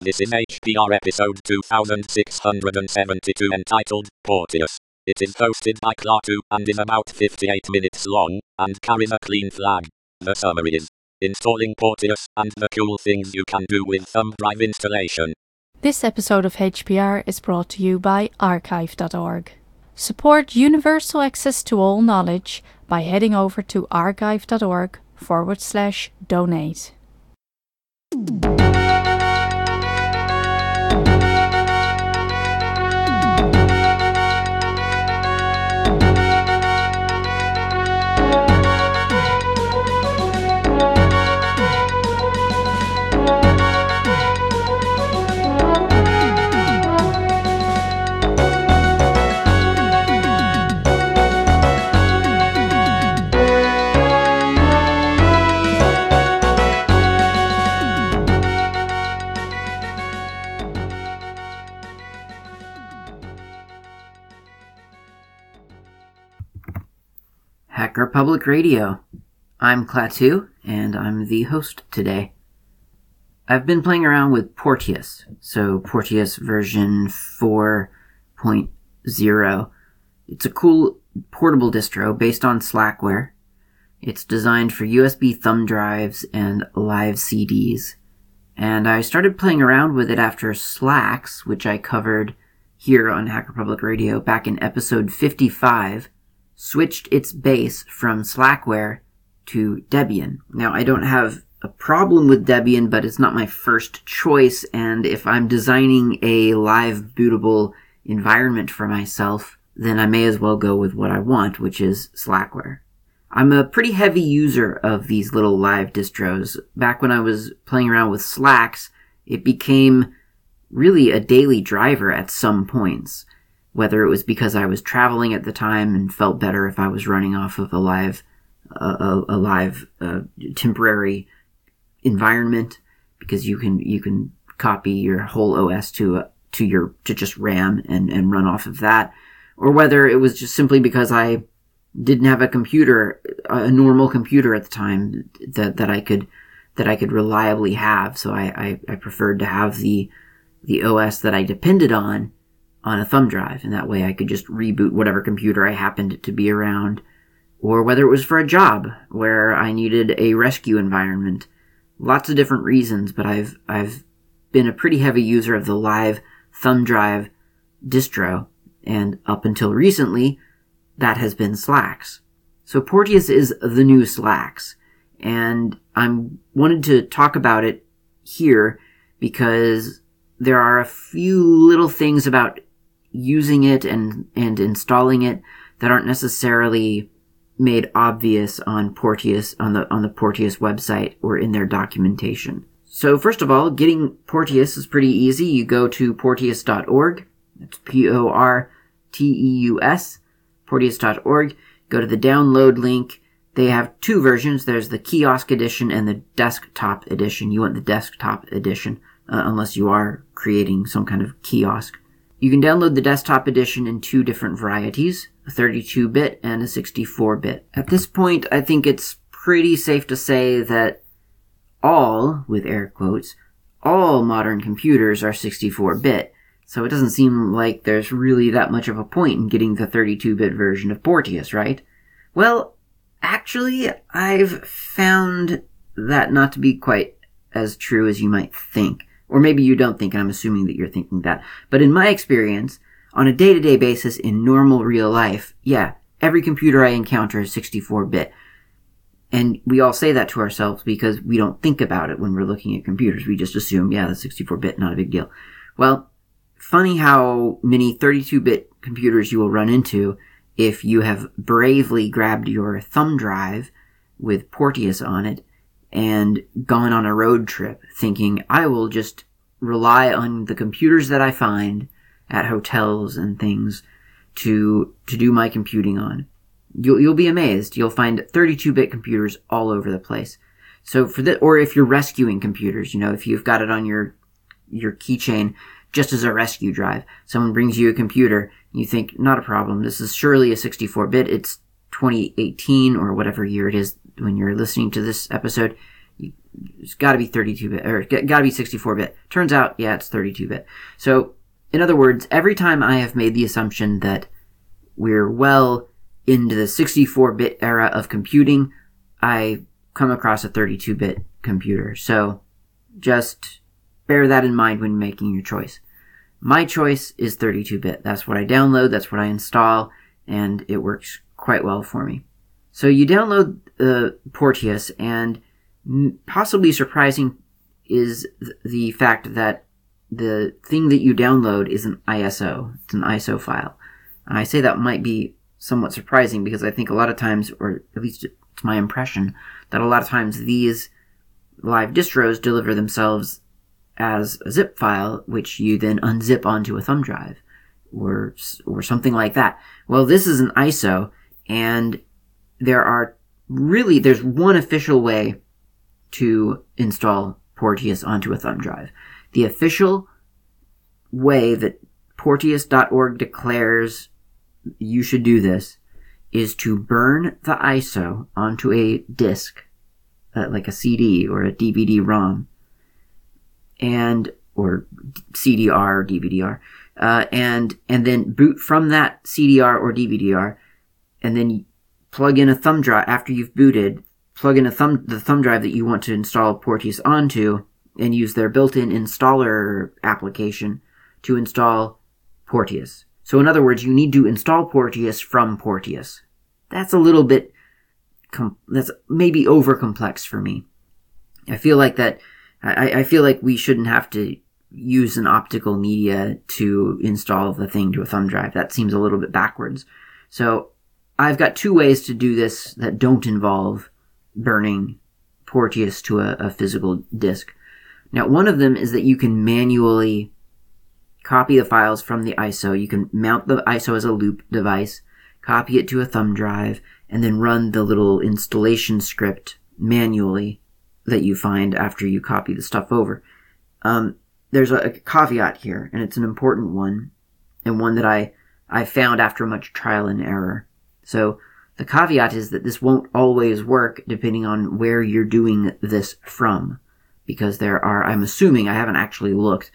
This is HPR episode 2672 entitled Porteous. It is hosted by Klaatu and is about 58 minutes long, and carries a clean flag. The summary is installing Porteous and the cool things you can do with thumb drive installation. This episode of HPR is brought to you by archive.org. Support universal access to all knowledge by heading over to archive.org/donate. Hacker Public Radio. I'm Klaatu, and I'm the host today. I've been playing around with Porteous, so Porteous version 4.0. It's a cool portable distro based on Slackware. It's designed for USB thumb drives and live CDs. And I started playing around with it after Slacks, which I covered here on Hacker Public Radio back in episode 55, switched its base from Slackware to Debian. Now, I don't have a problem with Debian, but it's not my first choice, and if I'm designing a live bootable environment for myself, then I may as well go with what I want, which is Slackware. I'm a pretty heavy user of these little live distros. Back when I was playing around with Slacks, it became really a daily driver at some points. Whether it was because I was traveling at the time and felt better if I was running off of a live temporary environment, because you can copy your whole OS to just RAM and run off of that, or whether it was just simply because I didn't have a normal computer at the time that I could reliably have, so I preferred to have the OS that I depended on a thumb drive, and that way I could just reboot whatever computer I happened to be around, or whether it was for a job where I needed a rescue environment. Lots of different reasons, but I've been a pretty heavy user of the live thumb drive distro, and up until recently, that has been Slacks. So Porteous is the new Slacks, and I wanted to talk about it here because there are a few little things about using it and installing it that aren't necessarily made obvious on Porteous, on the Porteous website or in their documentation. So first of all, getting Porteous is pretty easy. You go to porteous.org. That's Porteus, porteous.org. Go to the download link. They have two versions. There's the kiosk edition and the desktop edition. You want the desktop edition, unless you are creating some kind of kiosk. You can download the desktop edition in two different varieties, a 32-bit and a 64-bit. At this point, I think it's pretty safe to say that all, with air quotes, all modern computers are 64-bit, so it doesn't seem like there's really that much of a point in getting the 32-bit version of Porteous, right? Well, actually, I've found that not to be quite as true as you might think. Or maybe you don't think, and I'm assuming that you're thinking that. But in my experience, on a day-to-day basis in normal real life, yeah, every computer I encounter is 64-bit. And we all say that to ourselves because we don't think about it when we're looking at computers. We just assume, yeah, that's 64-bit, not a big deal. Well, funny how many 32-bit computers you will run into if you have bravely grabbed your thumb drive with Porteous on it and gone on a road trip thinking, I will just rely on the computers that I find at hotels and things to do my computing on. You'll be amazed. You'll find 32-bit computers all over the place. So or if you're rescuing computers, if you've got it on your keychain just as a rescue drive, someone brings you a computer, you think, not a problem. This is surely a 64-bit. It's 2018 or whatever year it is when you're listening to this episode. It's got to be 32-bit, or got to be 64-bit. Turns out, yeah, it's 32-bit. So, in other words, every time I have made the assumption that we're well into the 64-bit era of computing, I come across a 32-bit computer. So, just bear that in mind when making your choice. My choice is 32-bit. That's what I download, that's what I install, and it works quite well for me. So you download Porteous, and possibly surprising is the fact that the thing that you download is an ISO. It's an ISO file. I say that might be somewhat surprising because I think a lot of times, or at least it's my impression, that a lot of times these live distros deliver themselves as a zip file, which you then unzip onto a thumb drive or something like that. Well, this is an ISO, and there's one official way to install Porteous onto a thumb drive. The official way that Porteous.org declares you should do this is to burn the ISO onto a disk, like a CD or a DVD-ROM, or CDR or DVD-R, and then boot from that CDR or DVD-R, and then plug in a thumb drive. After you've booted, plug in the thumb drive that you want to install Porteous onto, and use their built-in installer application to install Porteous. So in other words, you need to install Porteous from Porteous. That's a little bit, that's maybe over complex for me. I feel like I feel like we shouldn't have to use an optical media to install the thing to a thumb drive. That seems a little bit backwards. So I've got two ways to do this that don't involve burning Porteous to a physical disk. Now, one of them is that you can manually copy the files from the ISO. You can mount the ISO as a loop device, copy it to a thumb drive, and then run the little installation script manually that you find after you copy the stuff over. There's a caveat here, and it's an important one, and one that I found after much trial and error. So the caveat is that this won't always work depending on where you're doing this from, because there are, I'm assuming, I haven't actually looked,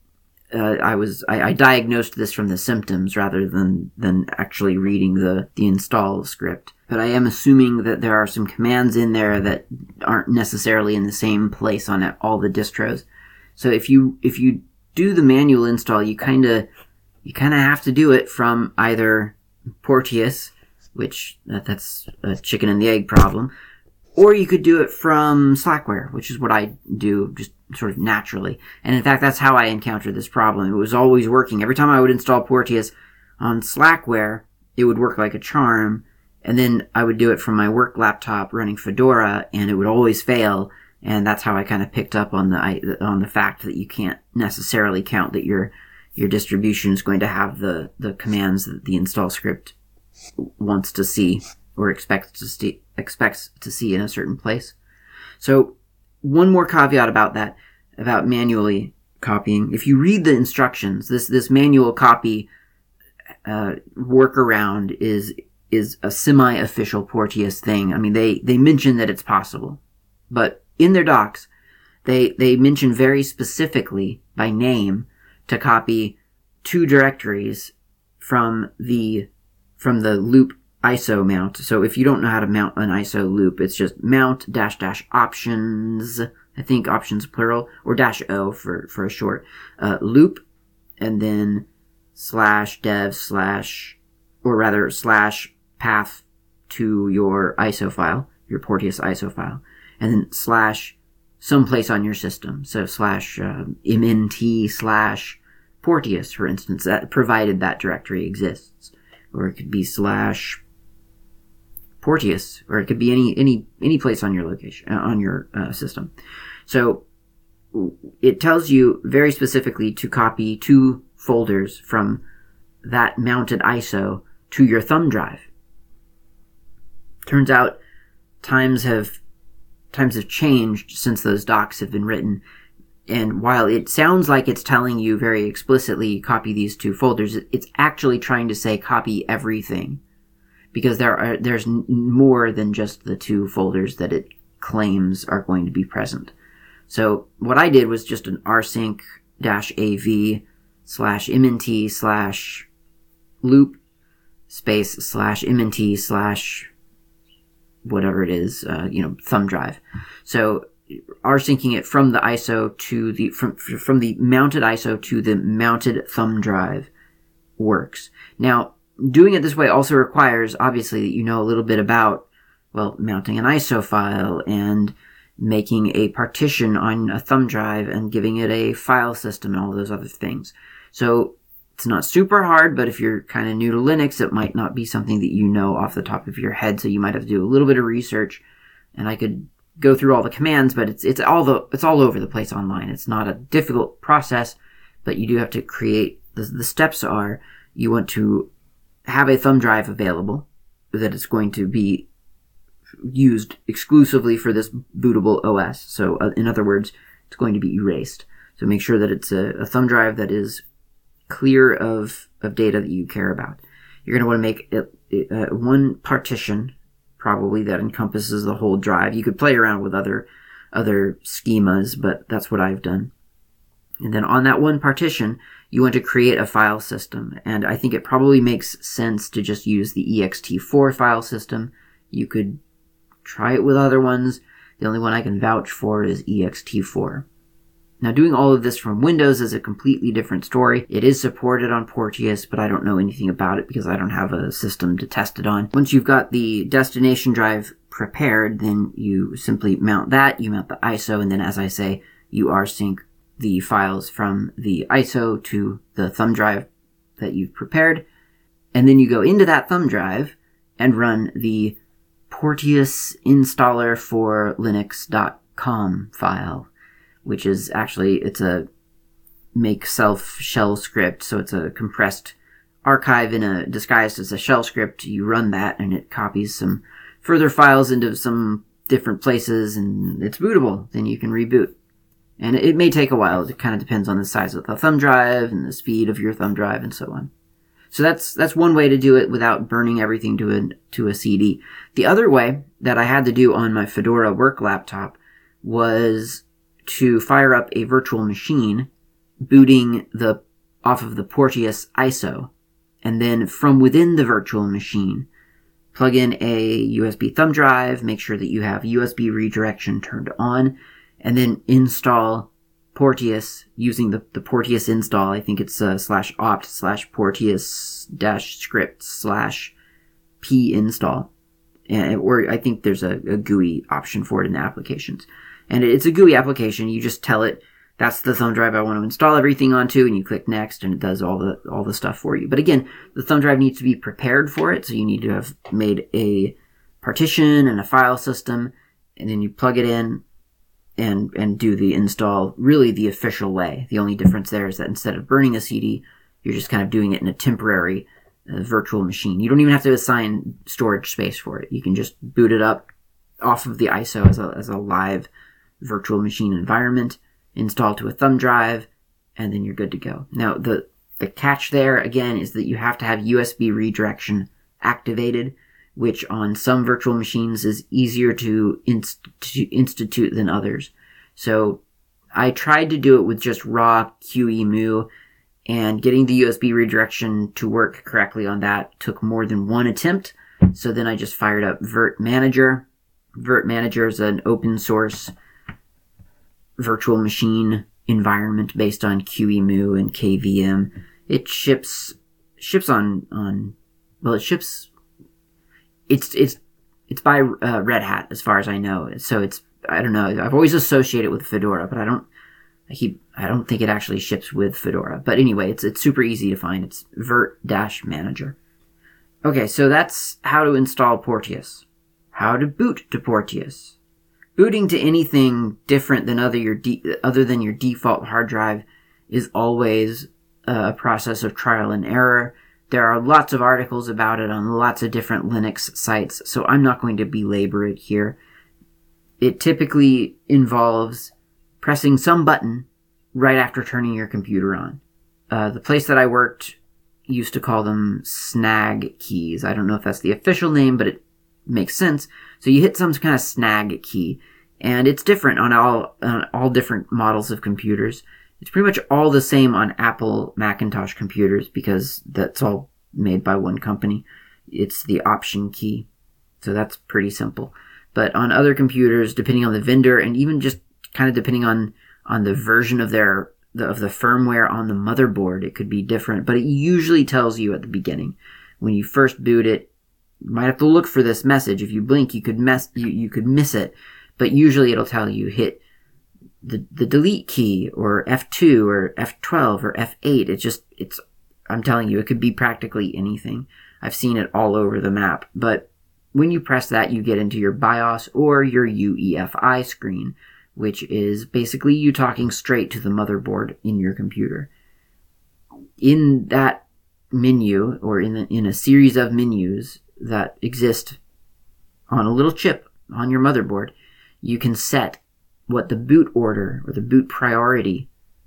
I diagnosed this from the symptoms rather than actually reading the install script. But I am assuming that there are some commands in there that aren't necessarily in the same place on all the distros. So if you do the manual install, you kind of have to do it from either Porteous, which that's a chicken and the egg problem, or you could do it from Slackware, which is what I do just sort of naturally. And in fact, that's how I encountered this problem. It was always working. Every time I would install Porteous on Slackware, it would work like a charm. And then I would do it from my work laptop running Fedora, and it would always fail. And that's how I kind of picked up on the fact that you can't necessarily count that your distribution is going to have the commands that the install script wants to see or expects to see in a certain place. So one more caveat about that, about manually copying. If you read the instructions, this manual copy workaround is a semi-official Porteous thing. I mean, they mention that it's possible, but in their docs, they mention very specifically by name to copy two directories from the loop ISO mount. So if you don't know how to mount an ISO loop, it's just mount -- options, I think options plural, or -o for a short, loop, and then /dev/ or rather /path to your ISO file, your Porteous ISO file, and then / someplace on your system. So /mnt/ Porteous, for instance, that provided that directory exists. Or it could be /Porteous, or it could be any place on your location, on your system. So it tells you very specifically to copy two folders from that mounted ISO to your thumb drive. Turns out times have changed since those docs have been written. And while it sounds like it's telling you very explicitly copy these two folders, it's actually trying to say copy everything. Because there's more than just the two folders that it claims are going to be present. So what I did was just an rsync-av/mnt/loop space/mnt/ whatever it is, thumb drive. So rsyncing it from the ISO to the, from the mounted ISO to the mounted thumb drive works. Now, doing it this way also requires, obviously, that you know a little bit about, well, mounting an ISO file and making a partition on a thumb drive and giving it a file system and all those other things. So it's not super hard, but if you're kind of new to Linux, it might not be something that you know off the top of your head, so you might have to do a little bit of research. And I could go through all the commands, but it's all over the place online. It's not a difficult process, but you do have to create, the steps are, you want to have a thumb drive available that is going to be used exclusively for this bootable OS. So in other words, it's going to be erased. So make sure that it's a thumb drive that is clear of data that you care about. You're going to want to make it one partition, probably, that encompasses the whole drive. You could play around with other schemas, but that's what I've done. And then on that one partition, you want to create a file system. And I think it probably makes sense to just use the ext4 file system. You could try it with other ones. The only one I can vouch for is ext4. Now, doing all of this from Windows is a completely different story. It is supported on Porteous, but I don't know anything about it because I don't have a system to test it on. Once you've got the destination drive prepared, then you simply mount that, you mount the ISO, and then, as I say, you rsync the files from the ISO to the thumb drive that you've prepared. And then you go into that thumb drive and run the Porteous installer for linux.com file, which is actually, it's a make self shell script. So it's a compressed archive disguised as a shell script. You run that and it copies some further files into some different places and it's bootable. Then you can reboot. And it may take a while. It kind of depends on the size of the thumb drive and the speed of your thumb drive and so on. So that's one way to do it without burning everything to a CD. The other way that I had to do on my Fedora work laptop was to fire up a virtual machine, booting off of the Porteous ISO, and then from within the virtual machine, plug in a USB thumb drive, make sure that you have USB redirection turned on, and then install Porteous using the Porteous install. I think it's /opt/Porteous-script/p install. Or I think there's a GUI option for it in the applications. And it's a GUI application. You just tell it, that's the thumb drive I want to install everything onto, and you click next, and it does all the stuff for you. But again, the thumb drive needs to be prepared for it, so you need to have made a partition and a file system, and then you plug it in and do the install really the official way. The only difference there is that instead of burning a CD, you're just kind of doing it in a temporary virtual machine. You don't even have to assign storage space for it. You can just boot it up off of the ISO as a live virtual machine environment, install to a thumb drive, and then you're good to go. Now, the catch there, again, is that you have to have USB redirection activated, which on some virtual machines is easier to institute than others. So I tried to do it with just raw QEMU, and getting the USB redirection to work correctly on that took more than one attempt. So then I just fired up virt-manager. virt-manager is an open source virtual machine environment based on QEMU and KVM. It ships on it's by Red Hat as far as I know. So I don't know. I've always associated it with Fedora, but I don't think it actually ships with Fedora. But anyway, it's super easy to find. It's virt-manager. Okay, so that's how to install Porteous. How to boot to Porteous. Booting to anything different than other than your default hard drive is always a process of trial and error. There are lots of articles about it on lots of different Linux sites, so I'm not going to belabor it here. It typically involves pressing some button right after turning your computer on. The place that I worked used to call them snag keys. I don't know if that's the official name, but makes sense. So you hit some kind of snag key, and it's different on all different models of computers. It's pretty much all the same on Apple Macintosh computers because that's all made by one company. It's the Option key. So that's pretty simple. But on other computers, depending on the vendor and even just kind of depending on the version of the firmware on the motherboard, it could be different. But it usually tells you at the beginning. When you first boot it, you might have to look for this message. If you blink, you could miss it. But usually it'll tell you hit the delete key or F2 or F12 or F8. I'm telling you, it could be practically anything. I've seen it all over the map. But when you press that, you get into your BIOS or your UEFI screen, which is basically you talking straight to the motherboard in your computer. In that menu, or in a series of menus that exist on a little chip on your motherboard, you can set what the boot order or the boot priority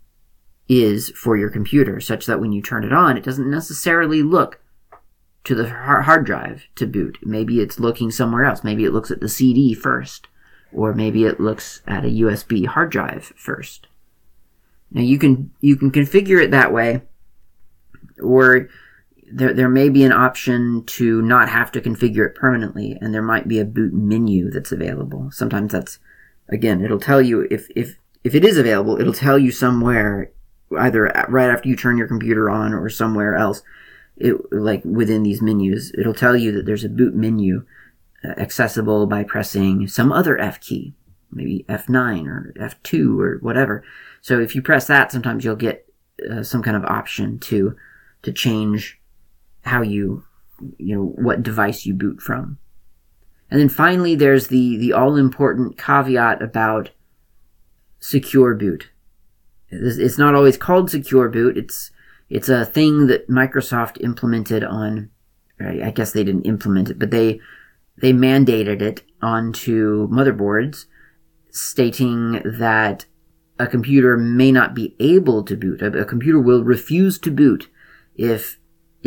is for your computer, such that when you turn it on, it doesn't necessarily look to the hard drive to boot. Maybe it's looking somewhere else. Maybe it looks at the CD first, or maybe it looks at a USB hard drive first. Now you can configure it that way, or there may be an option to not have to configure it permanently, and there might be a boot menu that's available. Sometimes that's, again, it'll tell you if it is available, it'll tell you somewhere, either right after you turn your computer on or somewhere else. Like within these menus, it'll tell you that there's a boot menu accessible by pressing some other F key, maybe F9 or F2 or whatever. So if you press that, sometimes you'll get some kind of option to change how what device you boot from. And then finally, there's the all-important caveat about secure boot. It's not always called secure boot. It's a thing that Microsoft implemented on, I guess they didn't implement it, but they mandated it onto motherboards, stating that a computer may not be able to boot. A computer will refuse to boot if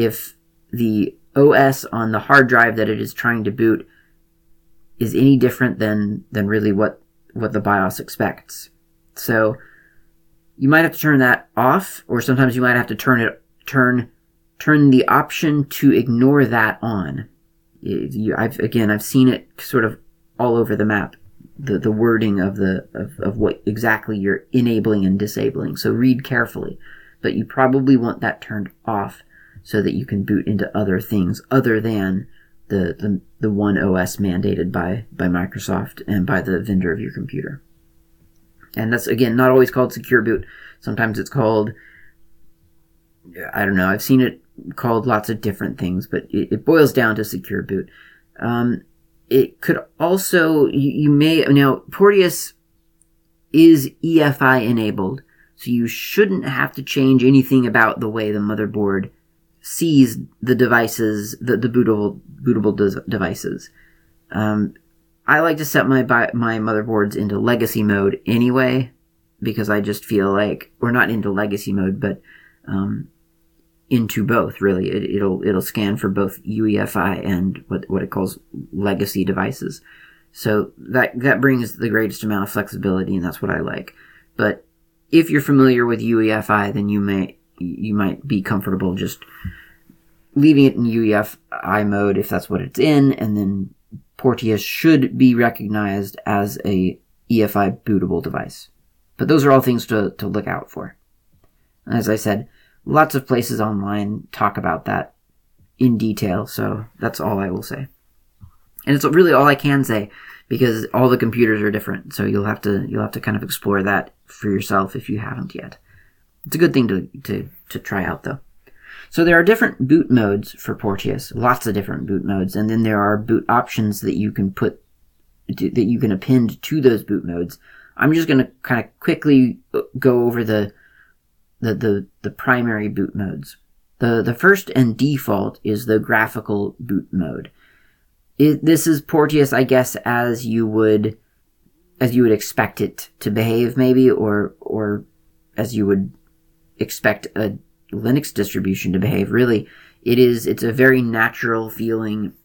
the OS on the hard drive that it is trying to boot is any different than really what the BIOS expects. So you might have to turn that off, or sometimes you might have to turn the option to ignore that on. I've seen it sort of all over the map, the wording of what exactly you're enabling and disabling. So read carefully, but you probably want that turned off so that you can boot into other things other than the one OS mandated by Microsoft and by the vendor of your computer. And that's, again, not always called secure boot. Sometimes it's called, I don't know, I've seen it called lots of different things, but it boils down to secure boot. It could also, now Porteous is EFI enabled, so you shouldn't have to change anything about the way the motherboard sees the devices, the bootable devices. I like to set my motherboards into legacy mode anyway, because I just feel like, or not into legacy mode, but into both, really. It'll scan for both UEFI and what it calls legacy devices. So that brings the greatest amount of flexibility, and that's what I like. But if you're familiar with UEFI, then you might be comfortable just leaving it in UEFI mode if that's what it's in, and then Porteous should be recognized as a EFI bootable device. But those are all things to look out for. As I said, lots of places online talk about that in detail, so that's all I will say. And it's really all I can say, because all the computers are different, so you'll have to kind of explore that for yourself if you haven't yet. It's a good thing to try out, though. So there are different boot modes for Porteous, lots of different boot modes, and then there are boot options that you can append to those boot modes. I'm just going to kind of quickly go over the primary boot modes. The first and default is the graphical boot mode. This is Porteous, I guess, as you would expect it to behave, maybe, or as you would expect a Linux distribution to behave. Really, it's a very natural feeling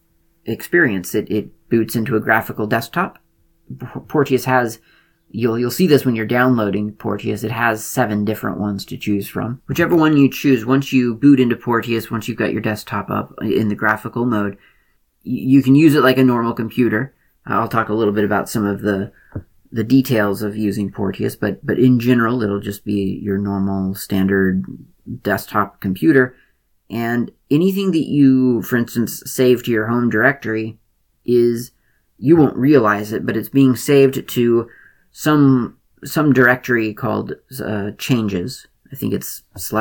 experience. It boots into a graphical desktop. Porteus has, you'll see this when you're downloading Porteus, it has 7 different ones to choose from. Whichever one you choose, once you boot into Porteus, once you've got your desktop up in the graphical mode, you can use it like a normal computer. I'll talk a little bit about some of the details of using Porteus, but in general, it'll just be your normal standard desktop computer. And anything that you, for instance, save to your home directory you won't realize it, but it's being saved to some directory called changes. I think it's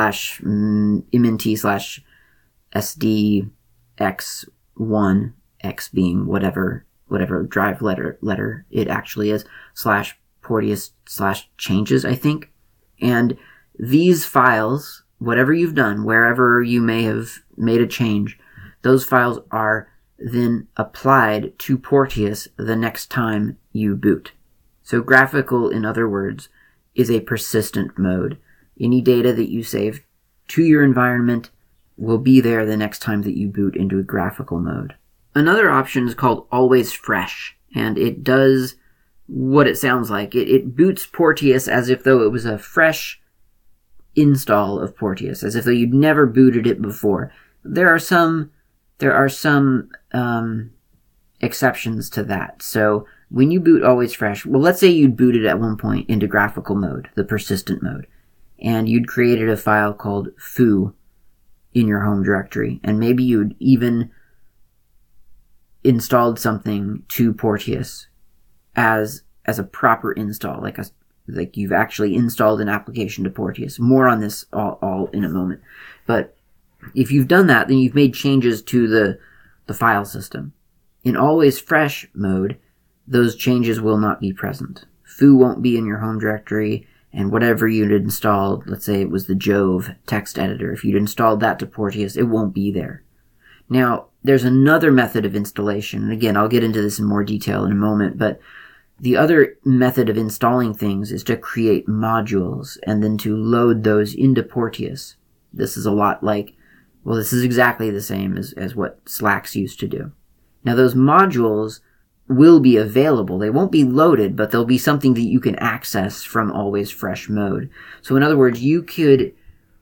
/mnt/sdx1, x being whatever drive letter it actually is, /Porteus/changes, I think. And these files, whatever you've done, wherever you may have made a change, those files are then applied to Porteus the next time you boot. So graphical, in other words, is a persistent mode. Any data that you save to your environment will be there the next time that you boot into a graphical mode. Another option is called Always Fresh, and it does what it sounds like. It boots Porteus as if though it was a fresh install of Porteus, as if though you'd never booted it before. There are some exceptions to that. So when you boot Always Fresh, well, let's say you'd booted at one point into graphical mode, the persistent mode, and you'd created a file called foo in your home directory, and maybe you'd even installed something to Porteus as a proper install, like you've actually installed an application to Porteus. More on this all in a moment. But if you've done that, then you've made changes to the file system. In Always Fresh mode, those changes will not be present. Foo won't be in your home directory, and whatever you'd installed, let's say it was the Jove text editor, if you'd installed that to Porteus, it won't be there. Now, there's another method of installation, and again, I'll get into this in more detail in a moment, but the other method of installing things is to create modules and then to load those into Porteus. This is a lot like, well, this is exactly the same as what Slacks used to do. Now, those modules will be available. They won't be loaded, but they'll be something that you can access from Always Fresh mode. So in other words, you can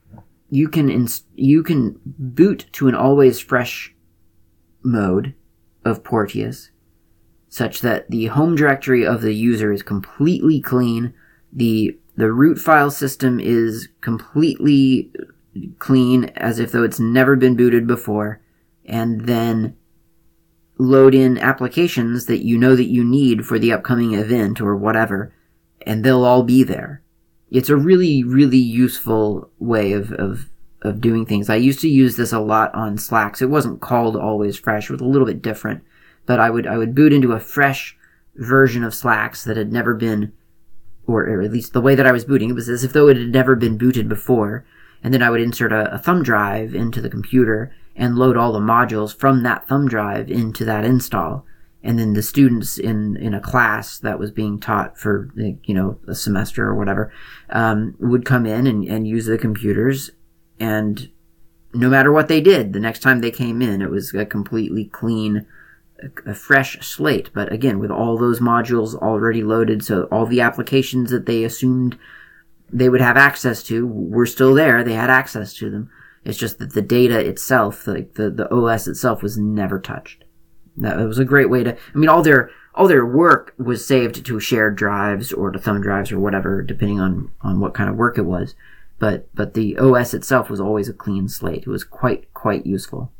boot to an Always Fresh mode of Porteus such that the home directory of the user is completely clean, the root file system is completely clean as if though it's never been booted before, and then load in applications that you know that you need for the upcoming event or whatever, and they'll all be there. It's a really, really useful way of doing things. I used to use this a lot on Slacks. It wasn't called Always Fresh. It was a little bit different. But I would boot into a fresh version of Slacks that had never been, or at least the way that I was booting, it was as if though it had never been booted before. And then I would insert a thumb drive into the computer and load all the modules from that thumb drive into that install. And then the students in a class that was being taught for, a semester or whatever, would come in and use the computers. And no matter what they did, the next time they came in, it was a completely clean, a fresh slate. But again, with all those modules already loaded, so all the applications that they assumed they would have access to were still there. They had access to them. It's just that the data itself, like the OS itself, was never touched. That was a great way to, all their work was saved to shared drives or to thumb drives or whatever, depending on what kind of work it was. But the OS itself was always a clean slate. It was quite useful.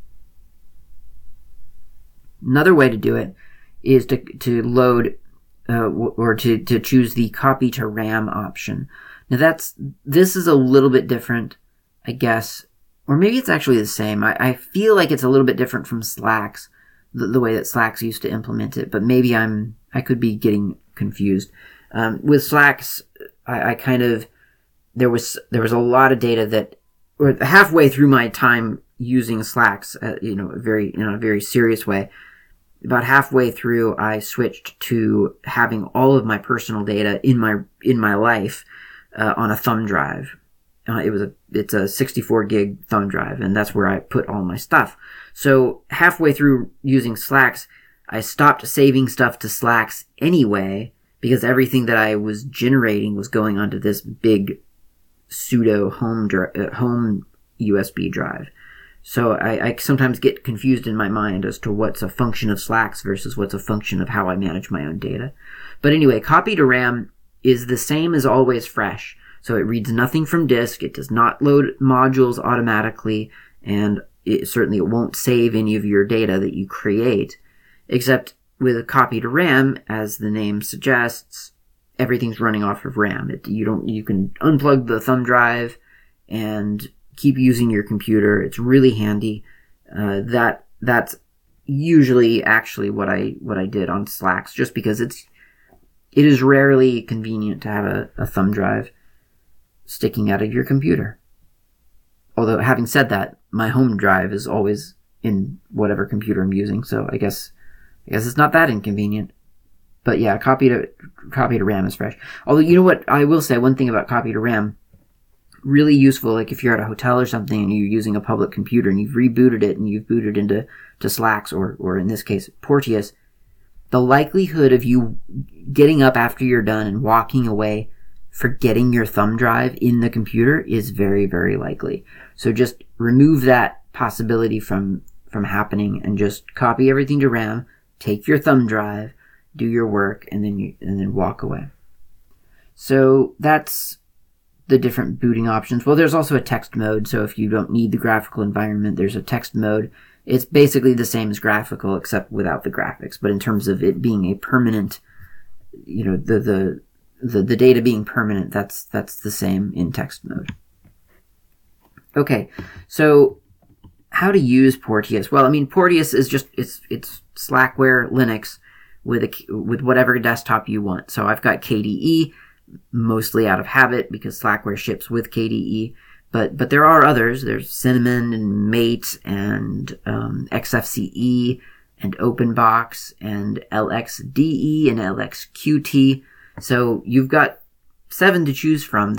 Another way to do it is to load or to choose the copy to RAM option. Now this is a little bit different, I guess, or maybe it's actually the same. I feel like it's a little bit different from Slacks, the way that Slacks used to implement it, but maybe I could be getting confused. With Slacks, I kind of, there was a lot of data or halfway through my time using Slacks, in a very serious way, about halfway through, I switched to having all of my personal data in my life on a thumb drive. It's a 64 gig thumb drive, and that's where I put all my stuff. So halfway through using Slacks, I stopped saving stuff to Slacks anyway, because everything that I was generating was going onto this big pseudo home USB drive. So I sometimes get confused in my mind as to what's a function of Slacks versus what's a function of how I manage my own data. But anyway, copy to RAM is the same as always fresh. So it reads nothing from disk, it does not load modules automatically, and it won't save any of your data that you create, except with a copy to RAM, as the name suggests, everything's running off of RAM. You can unplug the thumb drive and keep using your computer. It's really handy. That's usually actually what I did on Slacks, just because it is rarely convenient to have a thumb drive sticking out of your computer. Although, having said that, my home drive is always in whatever computer I'm using, so I guess it's not that inconvenient. But yeah, copy to RAM is fresh. Although, you know what, I will say one thing about copy to RAM, really useful, like if you're at a hotel or something and you're using a public computer and you've rebooted it and you've booted into Slacks or in this case Porteous, the likelihood of you getting up after you're done and walking away forgetting your thumb drive in the computer is very, very likely. So just remove that possibility from happening and just copy everything to RAM, take your thumb drive, do your work, and then walk away. So that's the different booting options. Well, there's also a text mode, so if you don't need the graphical environment, there's a text mode. It's basically the same as graphical, except without the graphics. But in terms of it being a permanent, the data being permanent, that's the same in text mode. Okay, so how to use Porteous? Well, I mean, Porteous is just it's Slackware Linux with whatever desktop you want. So I've got KDE, mostly out of habit because Slackware ships with KDE. But there are others. There's Cinnamon and Mate and XFCE and OpenBox and LXDE and LXQT. So you've got 7 to choose from.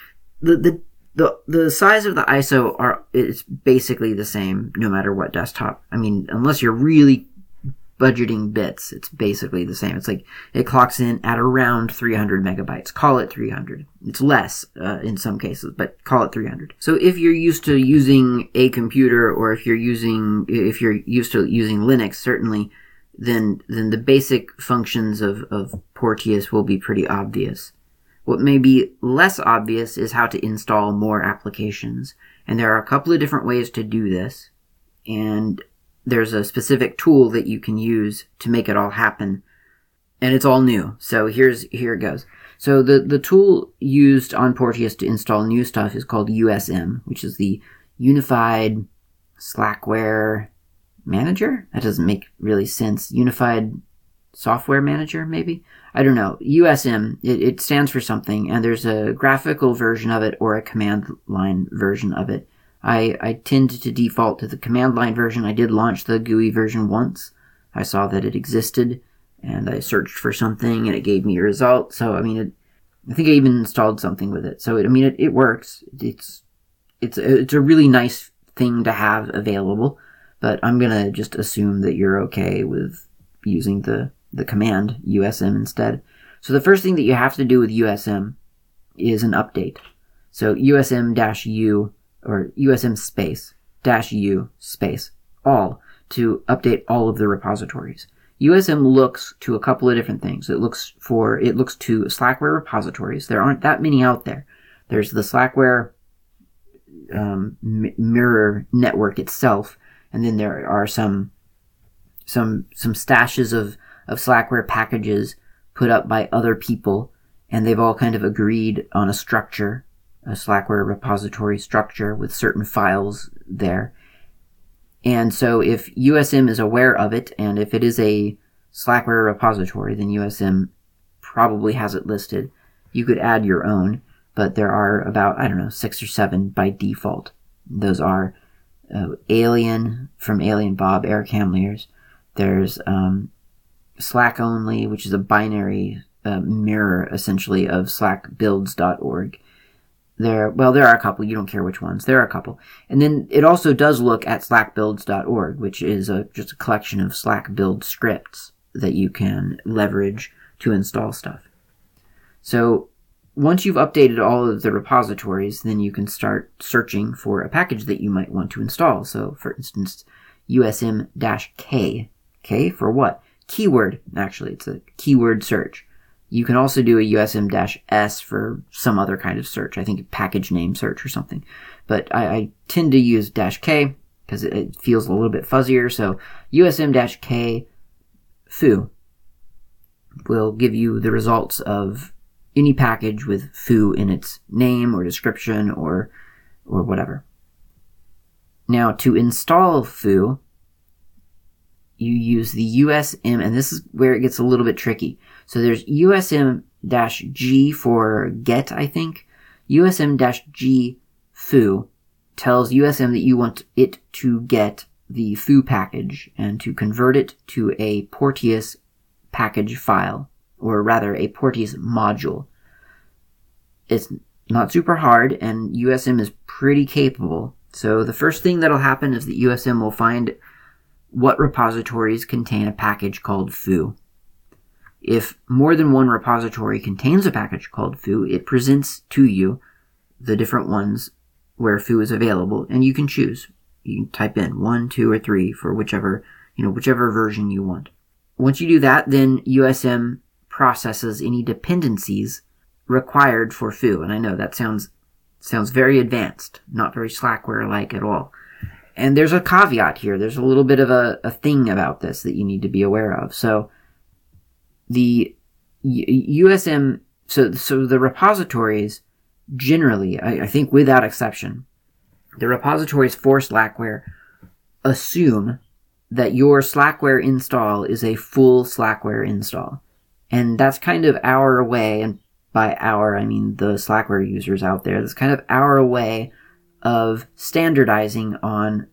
The size of the ISO it's basically the same no matter what desktop. I mean, unless you're really budgeting bits, it's basically the same. It's like it clocks in at around 300 megabytes. Call it 300. It's less in some cases, but call it 300. So if you're used to using a computer, or if you're used to using Linux, certainly, then the basic functions of Porteous will be pretty obvious. What may be less obvious is how to install more applications. And there are a couple of different ways to do this. And there's a specific tool that you can use to make it all happen. And it's all new. So here it goes. So the tool used on Porteous to install new stuff is called USM, which is the Unified Slackware Manager? That doesn't make really sense. Unified Software Manager, maybe? I don't know. USM, it stands for something, and there's a graphical version of it or a command line version of it. I tend to default to the command line version. I did launch the GUI version once. I saw that it existed, and I searched for something, and it gave me a result. So, I mean, I think I even installed something with it. So, it works. It's a really nice thing to have available, but I'm gonna just assume that you're okay with using the command USM instead. So the first thing that you have to do with USM is an update. So USM-U or USM -U all to update all of the repositories. USM looks to a couple of different things. It looks to Slackware repositories. There aren't that many out there. There's the Slackware mirror network itself, and then there are some stashes of Slackware packages put up by other people, and they've all kind of agreed on a structure, a Slackware repository structure with certain files there. And so if USM is aware of it, and if it is a Slackware repository, then USM probably has it listed. You could add your own, but there are about, 6 or 7 by default. Those are Alien from Alien Bob, Eric Hamliers. There's Slack Only, which is a binary mirror, essentially, of slackbuilds.org. There are a couple. You don't care which ones. There are a couple. And then it also does look at slackbuilds.org, which is just a collection of Slack build scripts that you can leverage to install stuff. So once you've updated all of the repositories, then you can start searching for a package that you might want to install. So for instance, USM-K. K for what? Keyword. Actually, it's a keyword search. You can also do a USM-S for some other kind of search. I think package name search or something. But I tend to use -K because it feels a little bit fuzzier. So USM-K foo will give you the results of any package with foo in its name or description or whatever. Now, to install foo, you use the USM, and this is where it gets a little bit tricky. So there's USM-G for get, I think. USM-G foo tells USM that you want it to get the foo package and to convert it to a Porteus package file, or rather a Porteus module. It's not super hard, and USM is pretty capable. So the first thing that'll happen is that USM will find what repositories contain a package called foo. If more than one repository contains a package called foo, it presents to you the different ones where foo is available, and you can choose. You can type in 1, 2, or 3 for whichever version you want. Once you do that, then USM processes any dependencies required for foo. And I know that sounds very advanced, not very Slackware-like at all. And there's a caveat here. There's a little bit of a thing about this that you need to be aware of. So the USM, so the repositories generally, I think without exception, the repositories for Slackware assume that your Slackware install is a full Slackware install. And that's kind of our way, and by our, I mean the Slackware users out there, that's kind of our way of standardizing on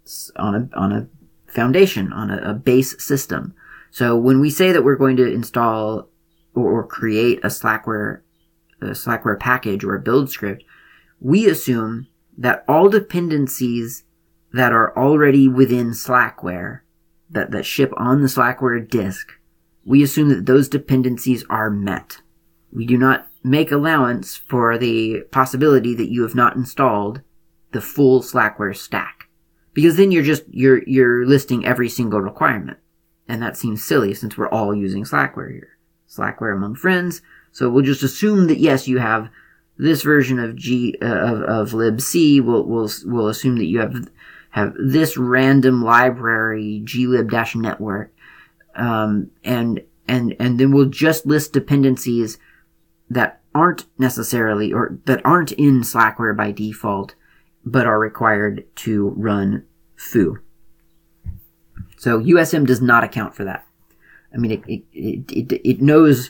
a foundation, on a base system. So when we say that we're going to install or create a Slackware package or a build script, we assume that all dependencies that are already within Slackware, that ship on the Slackware disk, we assume that those dependencies are met. We do not make allowance for the possibility that you have not installed the full Slackware stack. Because then you're listing every single requirement. And that seems silly since we're all using Slackware here. Slackware among friends. So we'll just assume that yes, you have this version of libc. We'll assume that you have this random library glib-network. And then we'll just list dependencies that aren't necessarily, or that aren't in Slackware by default, but are required to run foo. So USM does not account for that. I mean, it knows,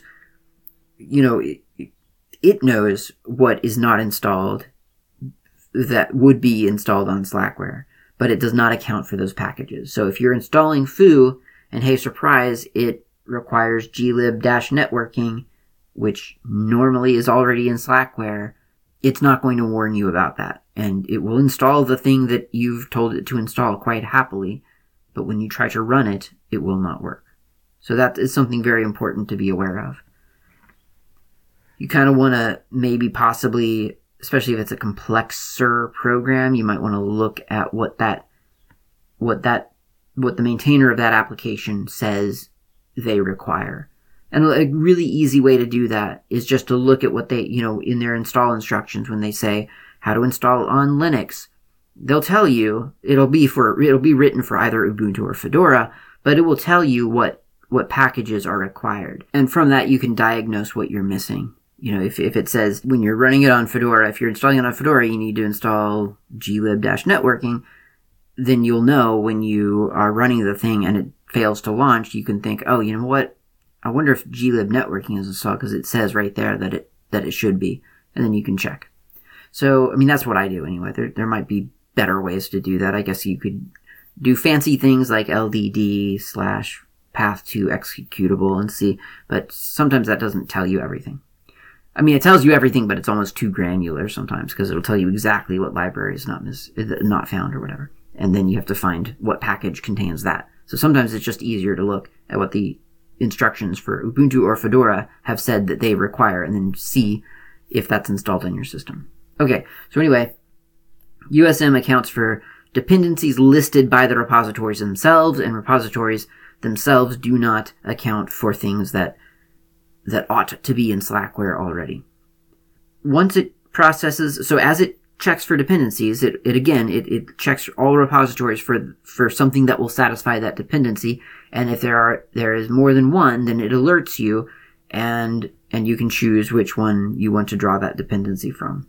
it knows what is not installed that would be installed on Slackware, but it does not account for those packages. So if you're installing foo, and hey, surprise, it requires glib-networking, which normally is already in Slackware, it's not going to warn you about that. And it will install the thing that you've told it to install quite happily, but when you try to run it, it will not work. So that is something very important to be aware of. You kind of want to maybe possibly, especially if it's a complexer program, you might want to look at what the maintainer of that application says they require. And a really easy way to do that is just to look at what they, in their install instructions when they say how to install on Linux. They'll tell you, it'll be written for either Ubuntu or Fedora, but it will tell you what packages are required. And from that you can diagnose what you're missing. If it says when you're running it on Fedora, if you're installing it on Fedora, you need to install glib-networking, then you'll know when you are running the thing and it fails to launch, you can think, oh, you know what? I wonder if glib-networking is installed because it says right there that it should be, and then you can check. So, I mean, that's what I do anyway. There might be better ways to do that. I guess you could do fancy things like LDD/path to executable and see, but sometimes that doesn't tell you everything. I mean, it tells you everything, but it's almost too granular sometimes because it'll tell you exactly what library is not found or whatever. And then you have to find what package contains that. So sometimes it's just easier to look at what the instructions for Ubuntu or Fedora have said that they require and then see if that's installed on your system. Okay, so anyway, USM accounts for dependencies listed by the repositories themselves, and repositories themselves do not account for things that ought to be in Slackware already. Once it processes, so as it checks for dependencies, it checks all repositories for something that will satisfy that dependency, and if there is more than one, then it alerts you, and you can choose which one you want to draw that dependency from.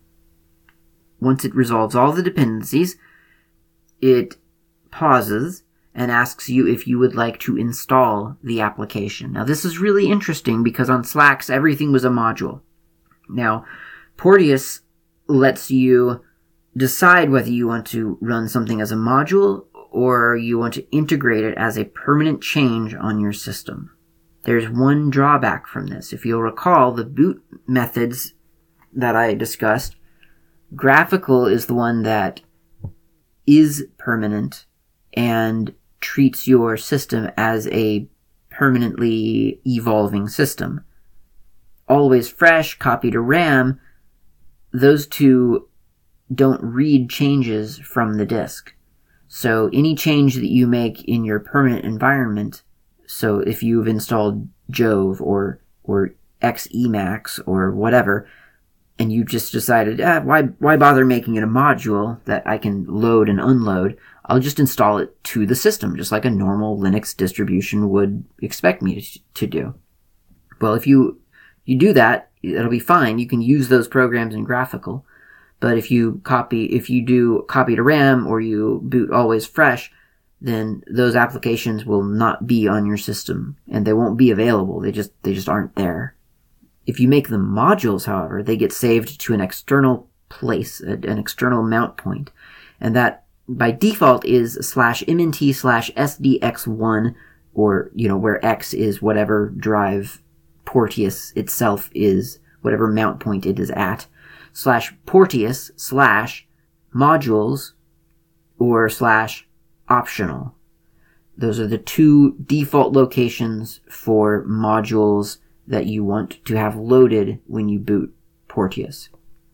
Once it resolves all the dependencies, it pauses and asks you if you would like to install the application. Now, this is really interesting because on Slacks, everything was a module. Now, Porteous lets you decide whether you want to run something as a module or you want to integrate it as a permanent change on your system. There's one drawback from this. If you'll recall, the boot methods that I discussed, Graphical is the one that is permanent and treats your system as a permanently evolving system. Always Fresh, Copy to RAM, those two don't read changes from the disk. So any change that you make in your permanent environment, so if you've installed Jove or Emacs or whatever, and you just decided, why bother making it a module that I can load and unload? I'll just install it to the system, just like a normal Linux distribution would expect me to do. Well, if you do that, it'll be fine. You can use those programs in Graphical. But if you do copy to RAM or you boot Always Fresh, then those applications will not be on your system and they won't be available. They just aren't there. If you make them modules, however, they get saved to an external place, an external mount point. And that, by default, is /mnt/sdx1, or, where X is whatever drive Porteous itself is, whatever mount point it is at, /Porteous/modules or /optional. Those are the two default locations for modules that you want to have loaded when you boot Porteous.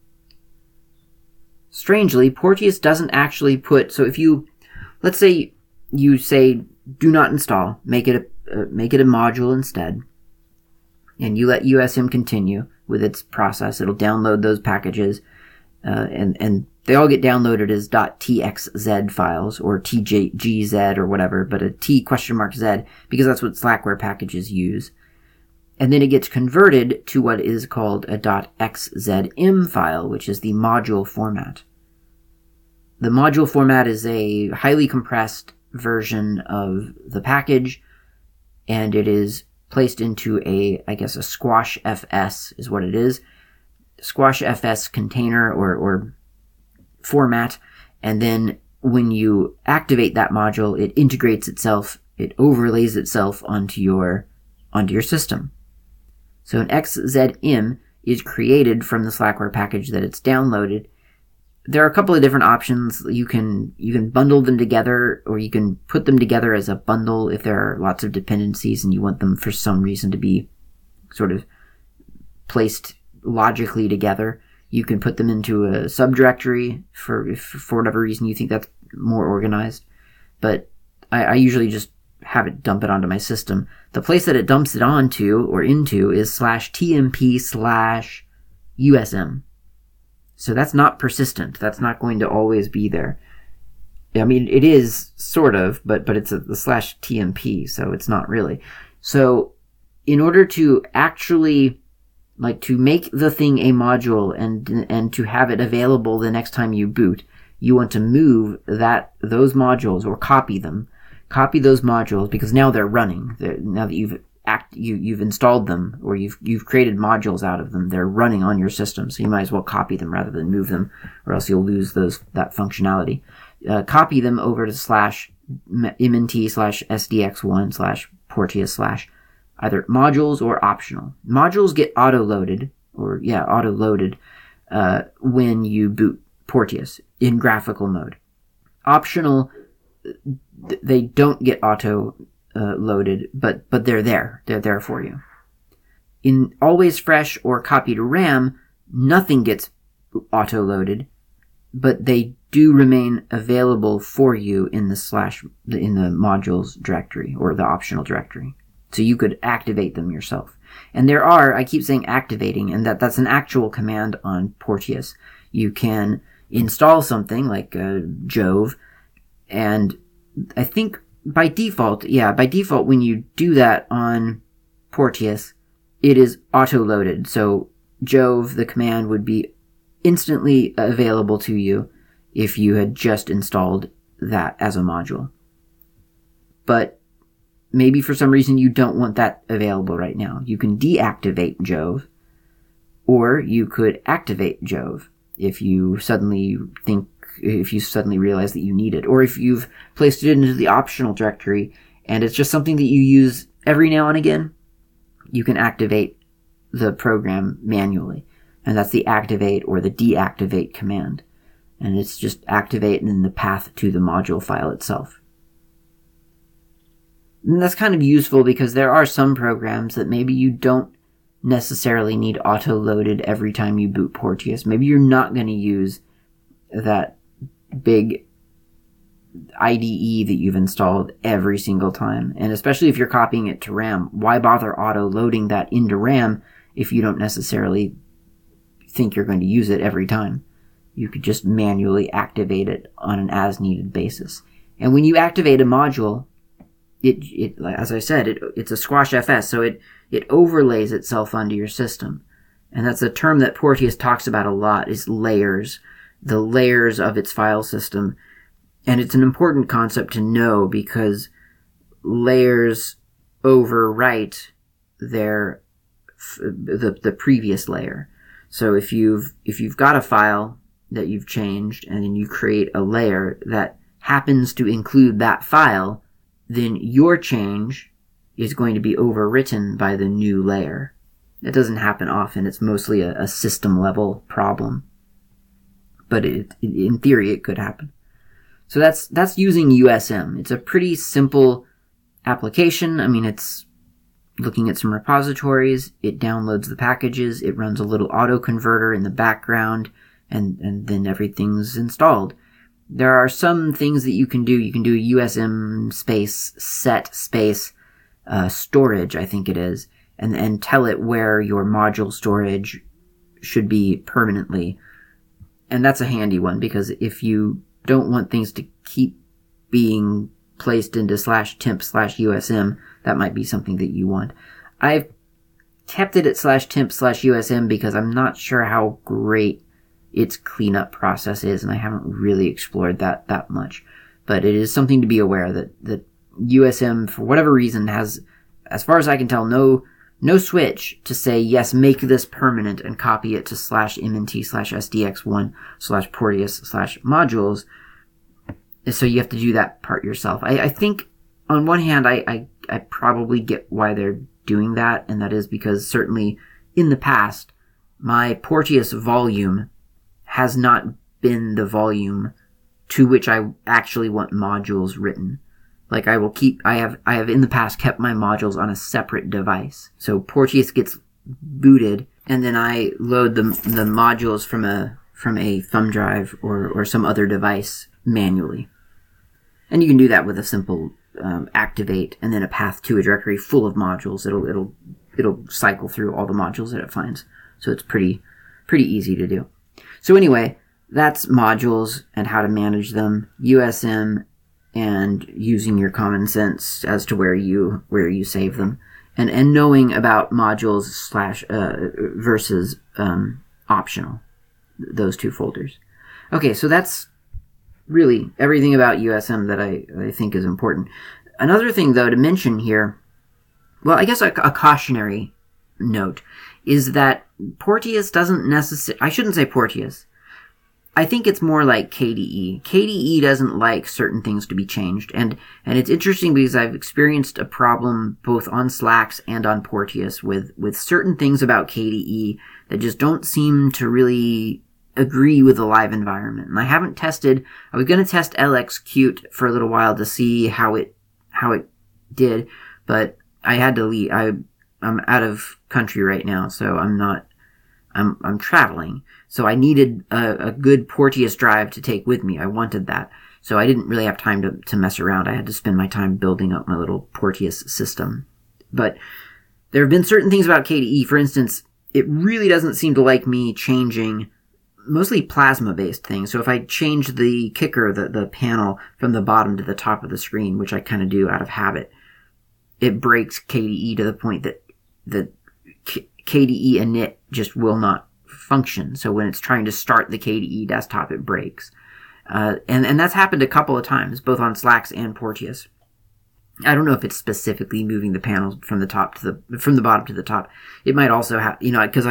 Strangely, Porteous doesn't actually put, so if let's say you say do not install, make it a module instead, and you let USM continue with its process, it'll download those packages, and they all get downloaded as .txz files, or tgz or whatever, but a t $Z, because that's what Slackware packages use. And then it gets converted to what is called a .xzm file, which is the module format. The module format is a highly compressed version of the package, and it is placed into a Squash FS is what it is. Squash FS container or format, and then when you activate that module, it integrates itself, it overlays itself onto your system. So an XZM is created from the Slackware package that it's downloaded. There are a couple of different options. You can bundle them together, or you can put them together as a bundle if there are lots of dependencies and you want them for some reason to be sort of placed logically together. You can put them into a subdirectory for whatever reason you think that's more organized. But I usually just have it dump it onto my system. The place that it dumps it onto or into is /tmp/USM. So that's not persistent. That's not going to always be there. I mean, it is sort of, but it's the /tmp, so it's not really. So in order to actually to make the thing a module and to have it available the next time you boot, you want to move those modules or copy those modules, because now they're running. Now that you've installed them, or you've created modules out of them, they're running on your system, so you might as well copy them rather than move them, or else you'll lose that functionality. Copy them over to /mnt/sdx1/porteous/ either modules or optional. Modules get auto-loaded auto-loaded when you boot Porteus in graphical mode. Optional, they don't get auto-loaded, but they're there. They're there for you. In Always Fresh or Copy to RAM, nothing gets auto-loaded, but they do remain available for you in the modules directory or the optional directory. So you could activate them yourself. And there are, I keep saying activating, and that's an actual command on Porteus. You can install something like Jove, and I think by default when you do that on Porteus, it is auto-loaded. So Jove, the command, would be instantly available to you if you had just installed that as a module. But maybe for some reason you don't want that available right now. You can deactivate Jove, or you could activate Jove if you suddenly realize that you need it, or if you've placed it into the optional directory and it's just something that you use every now and again, you can activate the program manually. And that's the activate or the deactivate command. And it's just activate and then the path to the module file itself. And that's kind of useful because there are some programs that maybe you don't necessarily need auto-loaded every time you boot Porteus. Maybe you're not going to use that big IDE that you've installed every single time. And especially if you're copying it to RAM, why bother auto-loading that into RAM if you don't necessarily think you're going to use it every time? You could just manually activate it on an as-needed basis. And when you activate a module, it as I said, it's a squash FS, so it overlays itself onto your system. And that's a term that Porteus talks about a lot, is layers, the layers of its file system. And it's an important concept to know because layers overwrite the previous layer. So if you've got a file that you've changed and then you create a layer that happens to include that file, then your change is going to be overwritten by the new layer. It doesn't happen often. It's mostly a system level problem. But in theory, it could happen. So that's using USM. It's a pretty simple application. I mean, it's looking at some repositories. It downloads the packages. It runs a little autoconverter in the background, and then everything's installed. There are some things that you can do. You can do USM space set space storage, I think it is, and tell it where your module storage should be permanently. And that's a handy one because if you don't want things to keep being placed into /temp/USM, that might be something that you want. I've kept it at /temp/USM because I'm not sure how great its cleanup process is, and I haven't really explored that much. But it is something to be aware that USM, for whatever reason, has, as far as I can tell, no switch to say, yes, make this permanent and copy it to /mnt/sdx1/Porteus/modules. So you have to do that part yourself. I think, on one hand, I probably get why they're doing that, and that is because certainly in the past, my Porteus volume has not been the volume to which I actually want modules written. Like I have in the past kept my modules on a separate device. So Porteus gets booted, and then I load the modules from a thumb drive or some other device manually. And you can do that with a simple activate and then a path to a directory full of modules. It'll cycle through all the modules that it finds. So it's pretty easy to do. So anyway, that's modules and how to manage them, USM, and using your common sense as to where you save them, and knowing about modules versus optional, those two folders. Okay, so that's really everything about USM that I think is important. Another thing, though, to mention here, well, I guess a cautionary note, is that Porteus doesn't necessarily... I shouldn't say Porteus. I think it's more like KDE. KDE doesn't like certain things to be changed, and it's interesting because I've experienced a problem both on Slacks and on Porteus with certain things about KDE that just don't seem to really agree with the live environment. And I haven't tested, I was going to test LXQt for a little while to see how it did, but I had to leave. I'm out of country right now, so I'm traveling. So I needed a good Porteous drive to take with me. I wanted that. So I didn't really have time to mess around. I had to spend my time building up my little Porteous system. But there have been certain things about KDE. For instance, it really doesn't seem to like me changing mostly plasma-based things. So if I change the kicker, the panel from the bottom to the top of the screen, which I kind of do out of habit, it breaks KDE to the point that KDE init just will not function. So when it's trying to start the KDE desktop, it breaks. And that's happened a couple of times, both on Slacks and Porteous. I don't know if it's specifically moving the panels from the bottom to the top. It might also have, because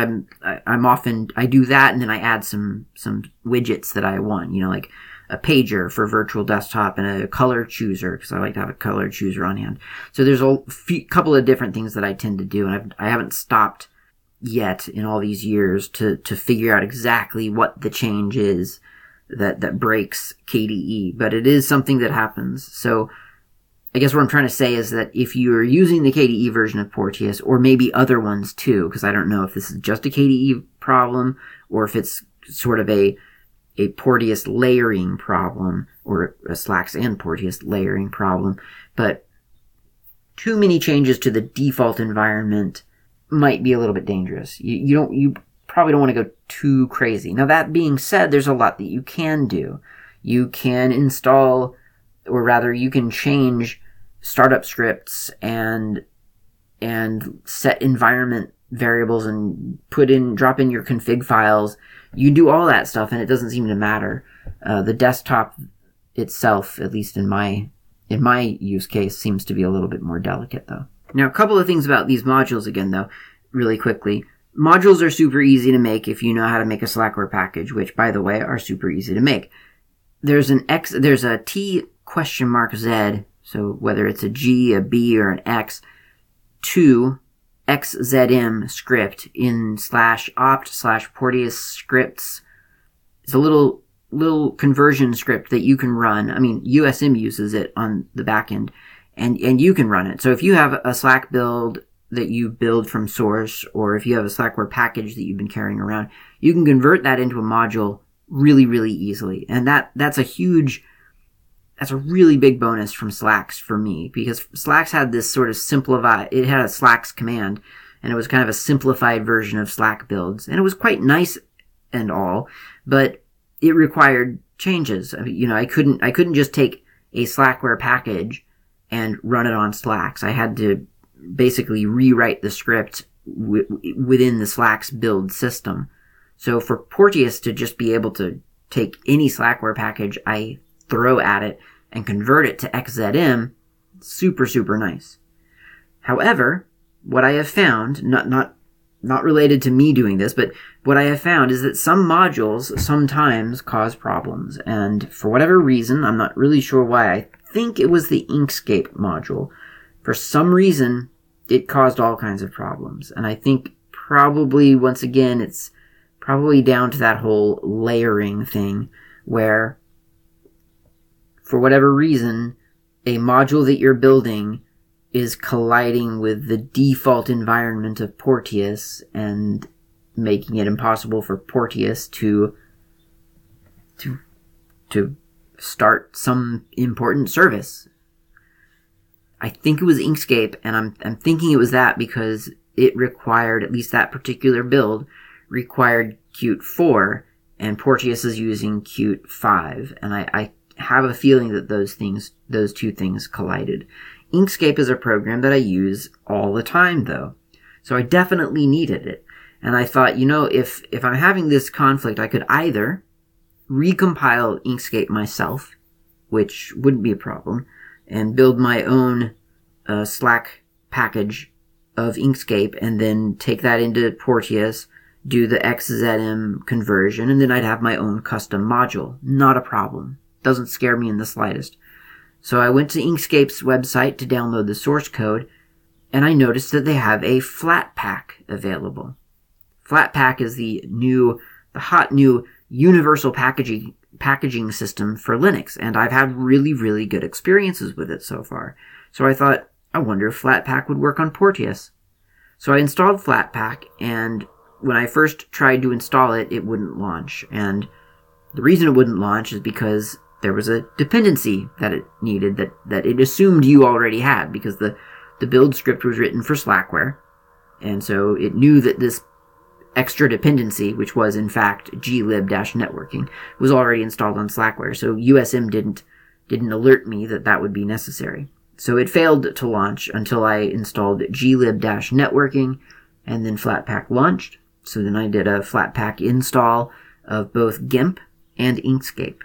I do that and then I add some widgets that I want, like a pager for virtual desktop and a color chooser, because I like to have a color chooser on hand. So there's a couple of different things that I tend to do, and I haven't stopped yet in all these years to figure out exactly what the change is that breaks KDE, but it is something that happens. So I guess what I'm trying to say is that if you're using the KDE version of Porteous, or maybe other ones too, because I don't know if this is just a KDE problem, or if it's sort of a Porteous layering problem, or a Slacks and Porteous layering problem, but too many changes to the default environment might be a little bit dangerous. You probably don't want to go too crazy. Now, that being said, there's a lot that you can do. You can install, or rather, you can change startup scripts and set environment variables and drop in your config files. You do all that stuff and it doesn't seem to matter. The desktop itself, at least in my use case, seems to be a little bit more delicate though. Now, a couple of things about these modules again though, really quickly. Modules are super easy to make if you know how to make a Slackware package, which by the way are super easy to make. There's a T $Z, so whether it's a G, a B, or an X, to XZM script in /opt/Porteous scripts. It's a little conversion script that you can run. I mean, USM uses it on the back end, and you can run it. So if you have a Slack build that you build from source, or if you have a Slackware package that you've been carrying around, you can convert that into a module really, really easily. And that's a really big bonus from Slacks for me, because Slacks had this sort of it had a Slacks command, and it was kind of a simplified version of Slack builds, and it was quite nice and all, but it required changes. I mean, I couldn't just take a Slackware package and run it on Slacks. I had to basically rewrite the script within the Slacks build system. So for Porteous to just be able to take any Slackware package I throw at it and convert it to XZM, super, super nice. However, what I have found, not related to me doing this, but what I have found is that some modules sometimes cause problems. And for whatever reason, I'm not really sure why, I think it was the Inkscape module. For some reason, it caused all kinds of problems. And I think probably, once again, it's probably down to that whole layering thing, where for whatever reason, a module that you're building is colliding with the default environment of Porteous and making it impossible for Porteous to start some important service. I think it was Inkscape, and I'm thinking it was that because it required, at least that particular build, required Qt 4, and Porteous is using Qt 5, and I have a feeling that those two things collided. Inkscape is a program that I use all the time, though, so I definitely needed it. And I thought, if I'm having this conflict, I could either recompile Inkscape myself, which wouldn't be a problem, and build my own Slack package of Inkscape, and then take that into Porteous, do the XZM conversion, and then I'd have my own custom module. Not a problem. Doesn't scare me in the slightest. So I went to Inkscape's website to download the source code, and I noticed that they have a Flatpak available. Flatpak is the hot new universal packaging system for Linux, and I've had really, really good experiences with it so far. So I thought, I wonder if Flatpak would work on Porteous. So I installed Flatpak, and when I first tried to install it, it wouldn't launch. And the reason it wouldn't launch is because there was a dependency that it needed that it assumed you already had, because the build script was written for Slackware. And so it knew that this extra dependency, which was in fact glib-networking, was already installed on Slackware. So USM didn't alert me that would be necessary. So it failed to launch until I installed glib-networking, and then Flatpak launched. So then I did a Flatpak install of both GIMP and Inkscape.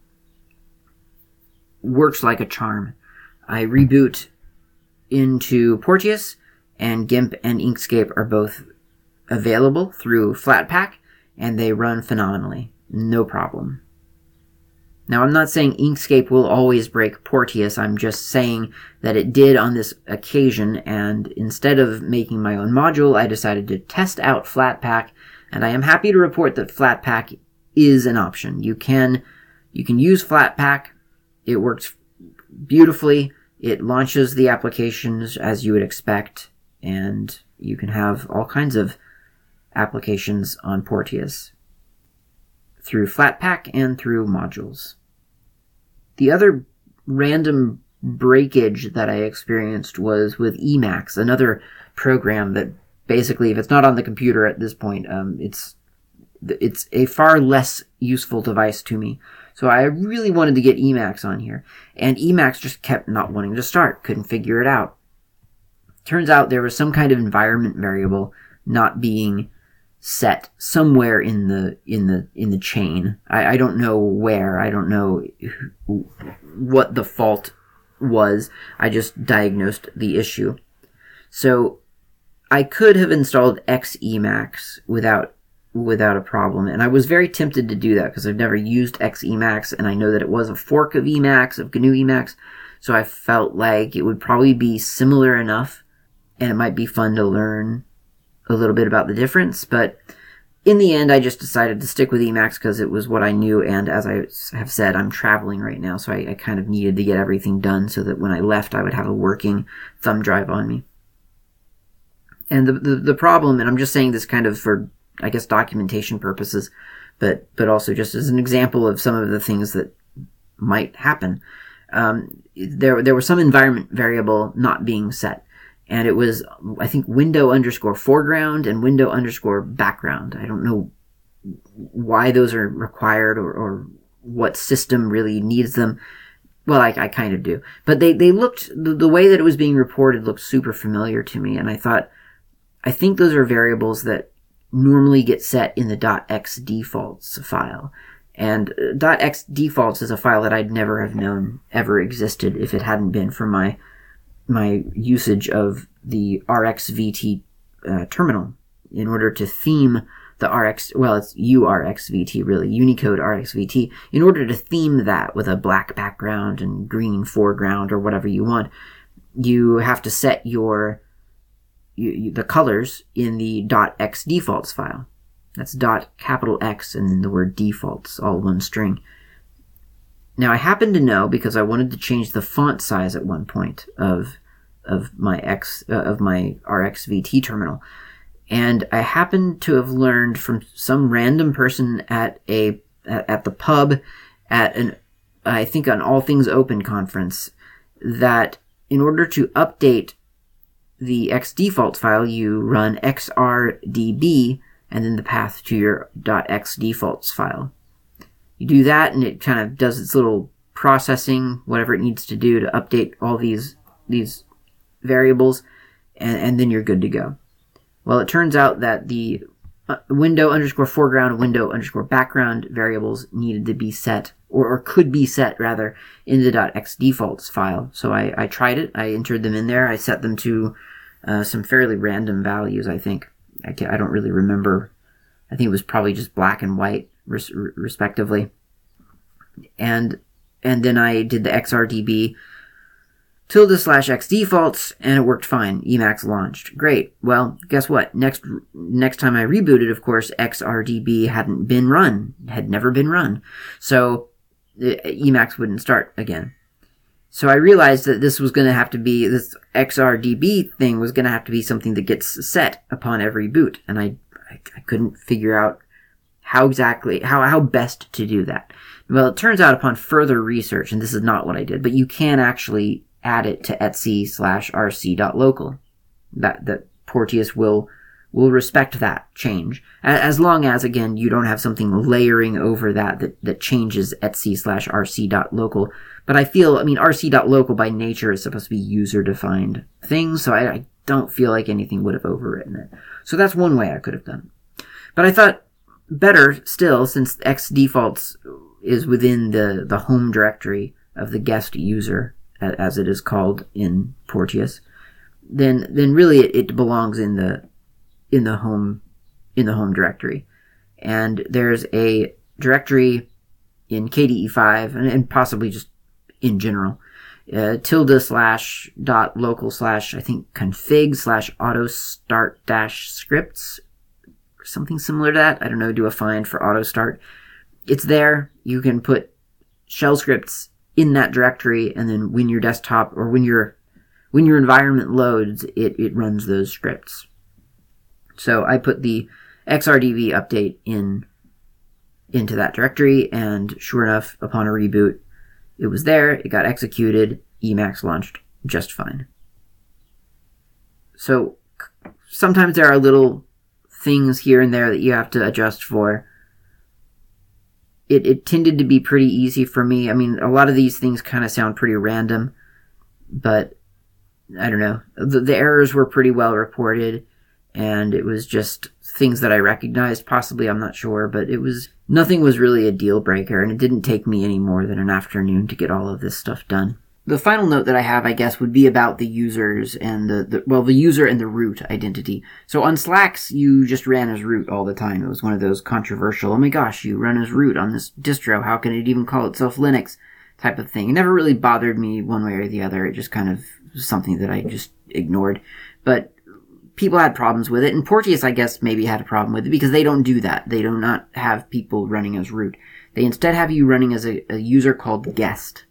Works like a charm. I reboot into Porteous, and GIMP and Inkscape are both available through Flatpak, and they run phenomenally. No problem. Now, I'm not saying Inkscape will always break Porteous. I'm just saying that it did on this occasion, and instead of making my own module, I decided to test out Flatpak, and I am happy to report that Flatpak is an option. You can use Flatpak. It works beautifully. It launches the applications as you would expect, and you can have all kinds of applications on Porteous through Flatpak and through modules. The other random breakage that I experienced was with Emacs, another program that basically, if it's not on the computer at this point, it's a far less useful device to me. So I really wanted to get Emacs on here, and Emacs just kept not wanting to start, couldn't figure it out. Turns out there was some kind of environment variable not being set somewhere in the chain. I don't know where. I don't know what the fault was. I just diagnosed the issue. So I could have installed Xemacs without a problem, and I was very tempted to do that because I've never used Xemacs, and I know that it was a fork of Emacs, of GNU Emacs, so I felt like it would probably be similar enough, and it might be fun to learn a little bit about the difference. But in the end, I just decided to stick with Emacs because it was what I knew, and as I have said, I'm traveling right now, so I kind of needed to get everything done so that when I left, I would have a working thumb drive on me. And the problem, and I'm just saying this kind of for, I guess, documentation purposes, but also just as an example of some of the things that might happen. There was some environment variable not being set, and it was, I think, window_foreground and window_background. I don't know why those are required or what system really needs them. Well, I kind of do. But they looked, the way that it was being reported looked super familiar to me, and I thought, I think those are variables that normally get set in the .xdefaults file. And .xdefaults is a file that I'd never have known ever existed if it hadn't been for my usage of the RxVT terminal in order to theme the it's URxVT really, Unicode RxVT, in order to theme that with a black background and green foreground or whatever you want. You have to set the colors in the .xdefaults file. That's .X and then the word defaults, all one string. Now I happen to know, because I wanted to change the font size at one point of my RxVT terminal, and I happen to have learned from some random person at the pub at I think an All Things Open conference, that in order to update the xdefaults file, you run xrdb and then the path to your .xdefaults file. You do that, and it kind of does its little processing, whatever it needs to do to update all these variables, and then you're good to go. Well, it turns out that the window_foreground, window_background variables needed to be set, or could be set, rather, in the .xdefaults file. So I tried it. I entered them in there. I set them to some fairly random values, I think. I don't really remember. I think it was probably just black and white, respectively. And then I did the XRDB ~xdefaults, and it worked fine. Emacs launched. Great. Well, guess what? Next time I rebooted, of course, XRDB hadn't been run. Had never been run. So Emacs wouldn't start again. So I realized that this XRDB thing was going to have to be something that gets set upon every boot. And I couldn't figure out how best to do that. Well, it turns out upon further research, and this is not what I did, but you can actually add it to etc/rc.local. That Porteous will respect that change. As long as, again, you don't have something layering over that changes etc/rc.local. But rc.local by nature is supposed to be user-defined things, so I don't feel like anything would have overwritten it. So that's one way I could have done it. But I thought better still, since xdefaults is within the home directory of the guest user, as it is called in Porteous, then really it belongs in the home directory. And there's a directory in KDE5 and possibly just in general, ~.local/config/autostart-scripts, something similar to that. I don't know, do a find for autostart. It's there. You can put shell scripts in that directory, and then when your desktop or when your environment loads, it runs those scripts. So I put the XRDB update into that directory, and sure enough, upon a reboot, it was there, it got executed, Emacs launched just fine. So sometimes there are little things here and there that you have to adjust for. It tended to be pretty easy for me. I mean, a lot of these things kind of sound pretty random, but I don't know. The errors were pretty well reported, and it was just things that I recognized, possibly, I'm not sure, but nothing was really a deal breaker, and it didn't take me any more than an afternoon to get all of this stuff done. The final note that I have, I guess, would be about the users and the user and the root identity. So on Slacks, you just ran as root all the time. It was one of those controversial, oh my gosh, you run as root on this distro, how can it even call itself Linux type of thing. It never really bothered me one way or the other. It just kind of was something that I just ignored. But people had problems with it, and Porteous, I guess, maybe had a problem with it because they don't do that. They do not have people running as root. They instead have you running as a user called guest.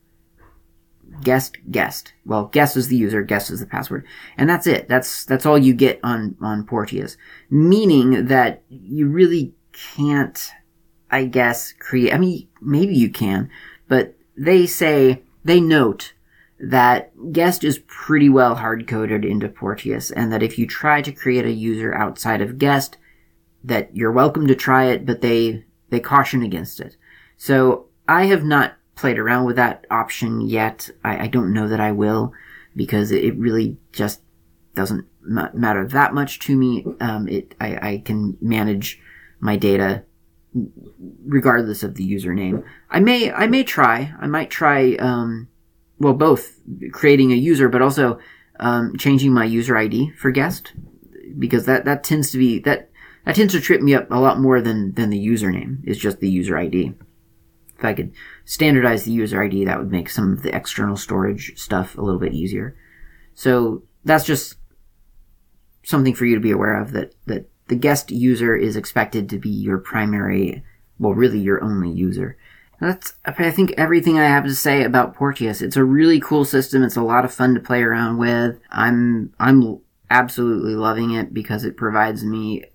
Guest. Well, guest is the user, guest is the password. And that's it. That's all you get on Porteous. Meaning that you really can't, I guess, maybe you can, but they note that guest is pretty well hard-coded into Porteous, and that if you try to create a user outside of guest, that you're welcome to try it, but they caution against it. So I have not played around with that option yet. I don't know that I will, because it really just doesn't matter that much to me. I can manage my data regardless of the username. I might try both creating a user, but also changing my user ID for guest, because that tends to trip me up a lot more than the username. It's just the user ID. If I could standardize the user ID, that would make some of the external storage stuff a little bit easier. So that's just something for you to be aware of, that the guest user is expected to be your primary, really your only user. That's, I think, everything I have to say about Porteous. It's a really cool system. It's a lot of fun to play around with. I'm absolutely loving it because it provides me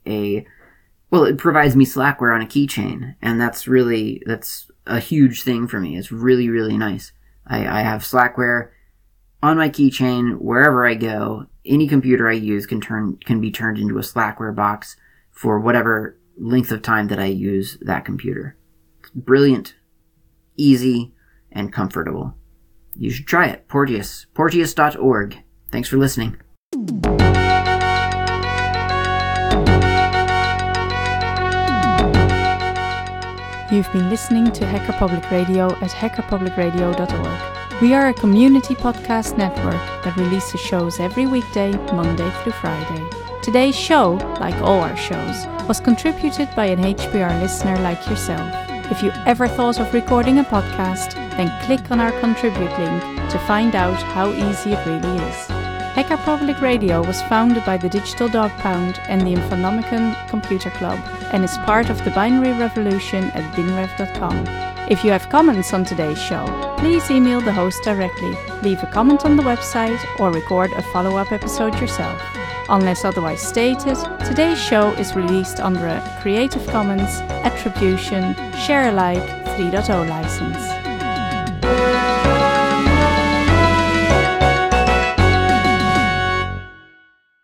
Slackware on a keychain, and that's a huge thing for me. It's really, really nice. I have Slackware on my keychain wherever I go. Any computer I use can be turned into a Slackware box for whatever length of time that I use that computer. It's brilliant, easy, and comfortable. You should try it. Porteous. Porteous.org. Thanks for listening. You've been listening to Hacker Public Radio at hackerpublicradio.org. We are a community podcast network that releases shows every weekday, Monday through Friday. Today's show, like all our shows, was contributed by an HPR listener like yourself. If you ever thought of recording a podcast, then click on our contribute link to find out how easy it really is. Hacker Public Radio was founded by the Digital Dog Pound and the Infonomicon Computer Club and is part of the binary revolution at binrev.com. If you have comments on today's show, please email the host directly, leave a comment on the website, or record a follow-up episode yourself. Unless otherwise stated, today's show is released under a Creative Commons Attribution Share Alike 3.0 license.